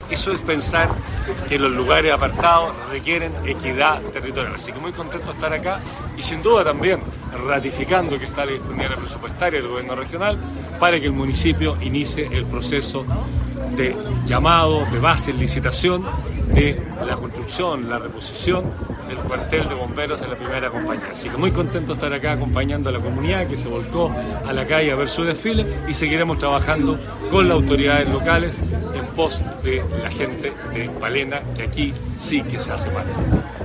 Eso es pensar que los lugares apartados requieren equidad territorial. Así que muy contento de estar acá y sin duda también ratificando que está la disponibilidad presupuestaria del gobierno regional para que el municipio inicie el proceso de llamado, de base, licitación de la construcción, la reposición del cuartel de bomberos de la primera compañía. Así que muy contento de estar acá acompañando a la comunidad que se volcó a la calle a ver su desfile y seguiremos trabajando con las autoridades locales en pos de la gente de Palena, que aquí sí que se hace falta.